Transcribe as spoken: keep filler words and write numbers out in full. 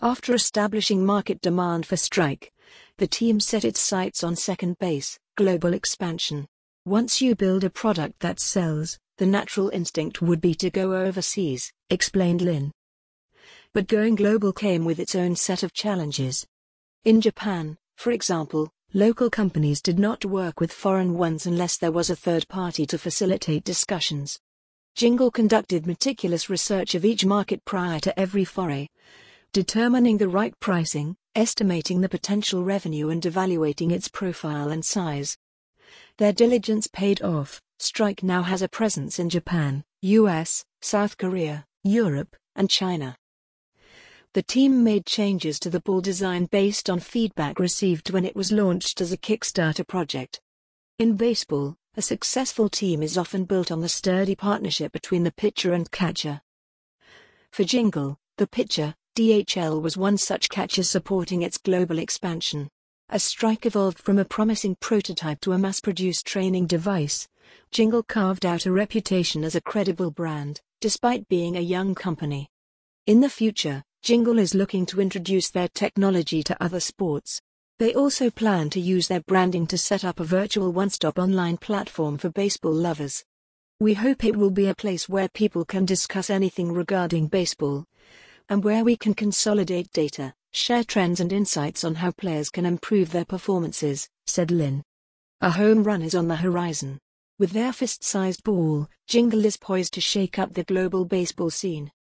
After establishing market demand for Strike, the team set its sights on second base, global expansion. Once you build a product that sells, the natural instinct would be to go overseas, explained Lin. But going global came with its own set of challenges. In Japan, for example, local companies did not work with foreign ones unless there was a third party to facilitate discussions. Jingle conducted meticulous research of each market prior to every foray, determining the right pricing, estimating the potential revenue and evaluating its profile and size. Their diligence paid off. Strike now has a presence in Japan, U S, South Korea, Europe, and China. The team made changes to the ball design based on feedback received when it was launched as a Kickstarter project. In baseball, a successful team is often built on the sturdy partnership between the pitcher and catcher. For Jingle, the pitcher, D H L, was one such catcher supporting its global expansion. As Strike evolved from a promising prototype to a mass-produced training device, Jingle carved out a reputation as a credible brand, despite being a young company. In the future, Jingle is looking to introduce their technology to other sports. They also plan to use their branding to set up a virtual one-stop online platform for baseball lovers. We hope it will be a place where people can discuss anything regarding baseball, and where we can consolidate data, share trends and insights on how players can improve their performances, said Lin. A home run is on the horizon. With their fist-sized ball, Jingle is poised to shake up the global baseball scene.